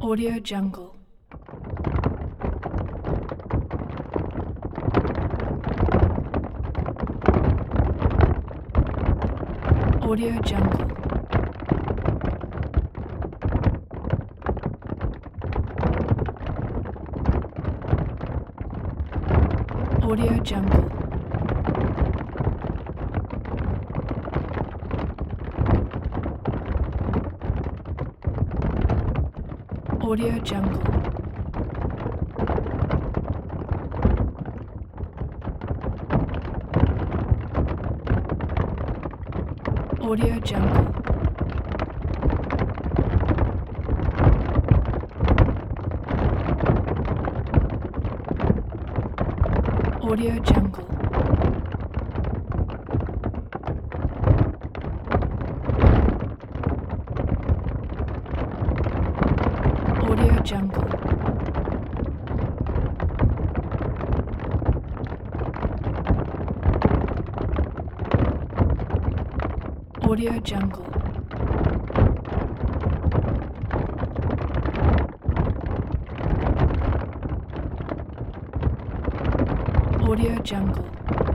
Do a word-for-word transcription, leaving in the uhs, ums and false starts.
Audio Jungle. Audio Jungle. Audio Jungle. Audio Jungle. Audio Jungle. Audio Jungle. Audio Jungle. Audio Jungle. Audio Jungle.